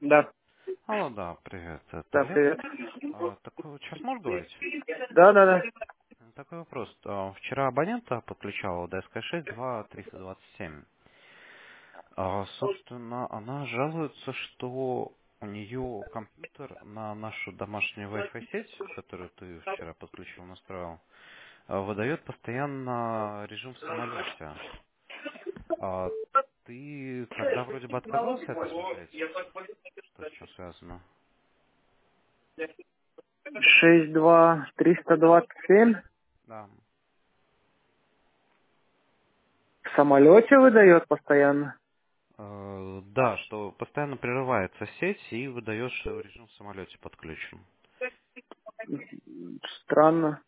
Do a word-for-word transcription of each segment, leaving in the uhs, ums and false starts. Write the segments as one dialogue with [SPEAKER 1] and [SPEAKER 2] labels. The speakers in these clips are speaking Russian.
[SPEAKER 1] Да,
[SPEAKER 2] Алло, да, привет, это
[SPEAKER 1] да,
[SPEAKER 2] Лев.
[SPEAKER 1] привет.
[SPEAKER 2] А, такой, сейчас можешь говорить?
[SPEAKER 1] Да, да, да.
[SPEAKER 2] Такой вопрос. А, вчера абонента подключала д с к шесть два триста двадцать семь. А, собственно, она жалуется, что у нее компьютер на нашу домашнюю Wi-Fi сеть, которую ты вчера подключил, настроил, а, выдает постоянно режим в самолете. А ты тогда вроде бы отказался это смотреть, что с чем связано?
[SPEAKER 1] шесть два триста двадцать семь
[SPEAKER 2] Да.
[SPEAKER 1] в самолете выдает постоянно.
[SPEAKER 2] Э, Да, что постоянно прерывается сеть и выдаешь, что режим в самолете подключен.
[SPEAKER 1] Странно.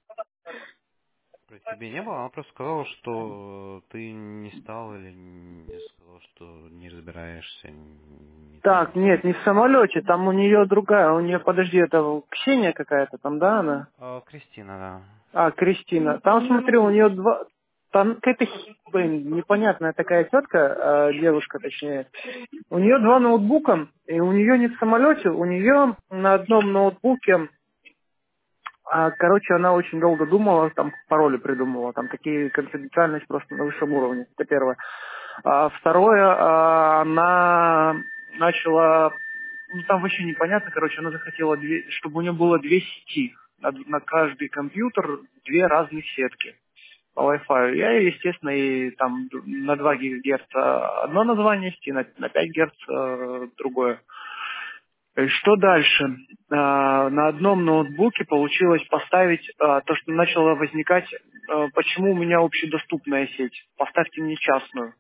[SPEAKER 2] То есть тебе не было? Она просто сказала, что ты не стал или не сказал, что не разбираешься, не так.
[SPEAKER 1] Так, нет, не в самолете, там у нее другая, у нее, подожди, это Ксения какая-то там, да, она?
[SPEAKER 2] А, Кристина, да.
[SPEAKER 1] А, Кристина. Там, смотри, у нее два... Там какая-то, хи- блин, непонятная такая тетка, э, девушка точнее. У нее два ноутбука, и у нее не в самолете, у нее на одном ноутбуке. А, короче, она очень долго думала, там пароли придумывала, там такие конфиденциальность просто на высшем уровне, это первое. А второе, а, она начала, ну там вообще непонятно, короче, она захотела, две, чтобы у нее было две сети, на, на каждый компьютер две разных сетки по Wi-Fi. Я, естественно, и там на два гигагерца одно название сети, на, на пять герц э, другое. И что дальше? А, На одном ноутбуке получилось поставить а, то, что начало возникать, а, почему у меня общедоступная сеть. Поставьте мне частную.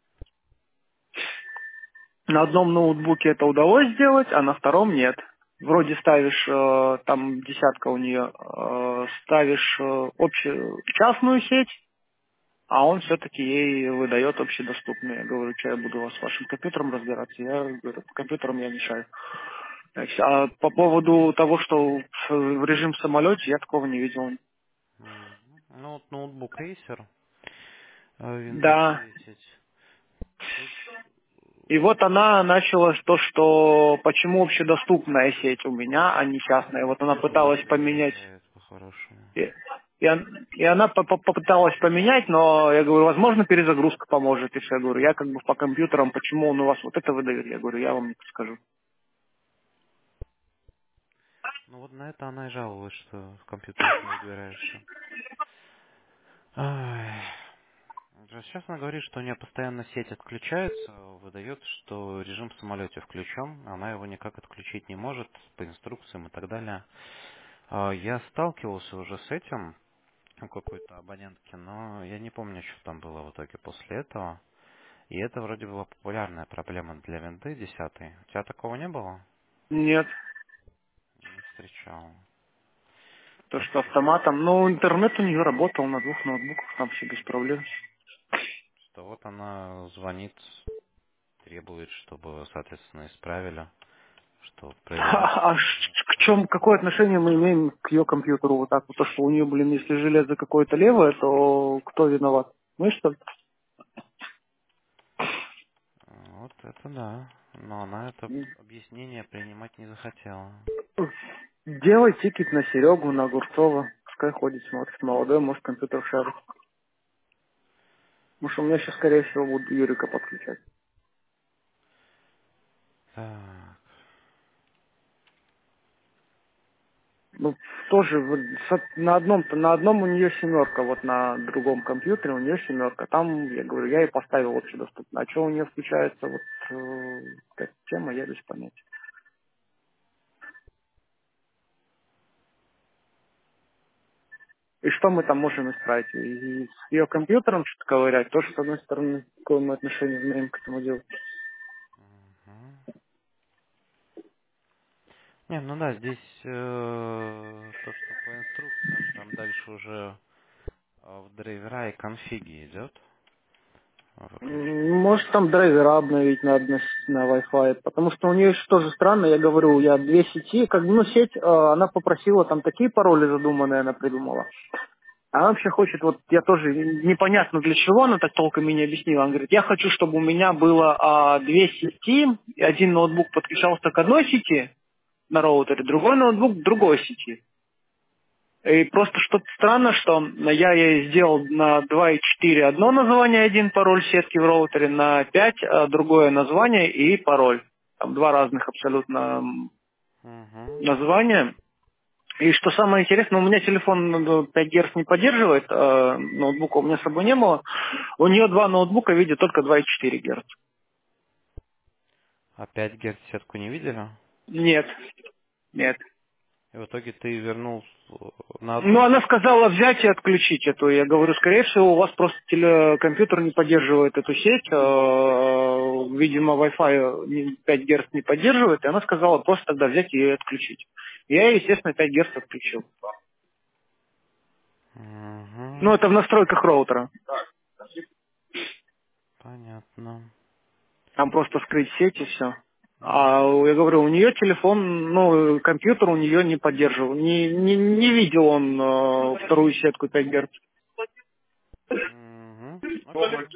[SPEAKER 1] На одном ноутбуке это удалось сделать, а на втором нет. Вроде ставишь, э, там десятка у нее, э, ставишь э, общую частную сеть, а он все-таки ей выдает общедоступную. Я говорю, что я буду у вас с вашим компьютером разбираться? Я говорю, компьютером я не шарю. Значит, а по поводу того, что в в режим в самолете, я такого не видел.
[SPEAKER 2] М. Ну вот ноутбук Acer, э, Windows
[SPEAKER 1] Да.
[SPEAKER 2] десять. Тут
[SPEAKER 1] И вот она начала то, что почему общедоступная сеть у меня, а не частная. Вот она пыталась
[SPEAKER 2] перезагрузку
[SPEAKER 1] поменять.
[SPEAKER 2] означает по-хорошему.
[SPEAKER 1] И, и он- и она по- по- попыталась поменять, но я говорю, возможно, перезагрузка поможет. И все, я говорю, я как бы по компьютерам, почему он у вас вот это выдает, я говорю, я вам не подскажу.
[SPEAKER 2] Ну вот на это она и жаловалась, что в компьютерах не разбираешься. Ай. Сейчас она говорит, что у нее постоянно сеть отключается, выдает, что режим в самолете включен, она его никак отключить не может по инструкциям и так далее. А, Я сталкивался уже с этим у какой-то абонентки, но я не помню, что там было в итоге после этого. И это вроде была популярная проблема для винды десятой. У тебя такого не было?
[SPEAKER 1] Нет,
[SPEAKER 2] Не встречал.
[SPEAKER 1] то,
[SPEAKER 2] Так
[SPEAKER 1] что
[SPEAKER 2] что,
[SPEAKER 1] автоматом. Ну, интернет у нее работал на двух ноутбуках, там все без проблем.
[SPEAKER 2] что вот она звонит, требует, чтобы, соответственно, исправили, что проверяют.
[SPEAKER 1] А, а ш- к чем, какое отношение мы имеем к ее компьютеру? Вот так вот, то, что у нее, блин, если железо какое-то левое, то кто виноват? Мы, что ли?
[SPEAKER 2] Вот это да. Но она это объяснение принимать не захотела.
[SPEAKER 1] Делай тикет на Серегу, на Огурцова. Пускай ходит, смотрит. Молодой, может, компьютер шарит. Потому что у меня сейчас, скорее всего, буду Юрика подключать.
[SPEAKER 2] Так.
[SPEAKER 1] Ну, тоже вот с- на одном на одном у нее семерка, вот на другом компьютере у нее семерка. Там, я говорю, я ей поставил общедоступно. А что у нее включается вот э, эта тема, я без понятия. И что мы там можем исправить? И с ее компьютером что-то ковырять, тоже, с одной стороны, какое мы отношение имеем к этому делу.
[SPEAKER 2] Мгм. Не, ну да, здесь э, то, что по инструкциям, там дальше уже э, в драйвера и конфиги идет
[SPEAKER 1] М,
[SPEAKER 2] выключение.
[SPEAKER 1] Может, там драйвера обновить надо на, с- на Wi-Fi, потому что у нее еще тоже странно, я говорю, я две сети, как бы, ну, сеть, э, она попросила, там такие пароли задуманные она придумала. Она вообще хочет, вот я тоже непонятно для чего, она так толком и не объяснила. Она говорит, я хочу, чтобы у меня было а, две сети, и один ноутбук подключался к одной сети на роутере, другой ноутбук к другой сети. И просто что-то странно, что я ей сделал на два и четыре одно название, один пароль сетки в роутере, на пять а, другое название и пароль. Там два разных абсолютно м,
[SPEAKER 2] Угу.
[SPEAKER 1] названия. И что самое интересное, у меня телефон ну, пять герц не поддерживает, а ноутбука у меня с собой не было. У нее два ноутбука видят только два и четыре герц.
[SPEAKER 2] А пять герц сетку не видели?
[SPEAKER 1] Нет, нет.
[SPEAKER 2] И в итоге ты вернул э, на
[SPEAKER 1] Ну,
[SPEAKER 2] одну
[SPEAKER 1] она
[SPEAKER 2] сеть?
[SPEAKER 1] сказала взять и отключить эту. Я говорю, скорее всего, у вас просто теле- компьютер не поддерживает эту сеть. э, Видимо, Wi-Fi не- пять герц не поддерживает. И она сказала просто тогда взять и отключить. Я, естественно, пять герц отключил. Ну,
[SPEAKER 2] Угу.
[SPEAKER 1] это в настройках роутера.
[SPEAKER 2] Понятно.
[SPEAKER 1] Там просто скрыть сеть и все. А
[SPEAKER 2] Угу.
[SPEAKER 1] я говорю, у нее телефон, ну, компьютер у нее не поддерживал. Не, не, не видел он э, вторую сетку пять герц.
[SPEAKER 2] Угу. Окей.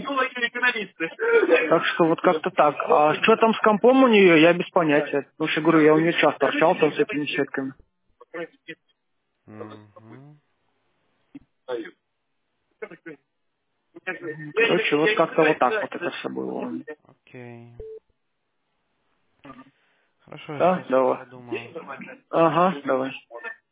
[SPEAKER 1] Так что вот как-то так. А что там с компом у нее, я без понятия. Потому что, говорю, я у нее часто общался с этими сетками.
[SPEAKER 2] Угу.
[SPEAKER 1] Короче, вот как-то вот так вот это все было.
[SPEAKER 2] Окей. Хорошо, я
[SPEAKER 1] Да,
[SPEAKER 2] сейчас
[SPEAKER 1] давай.
[SPEAKER 2] подумаю.
[SPEAKER 1] Ага, давай.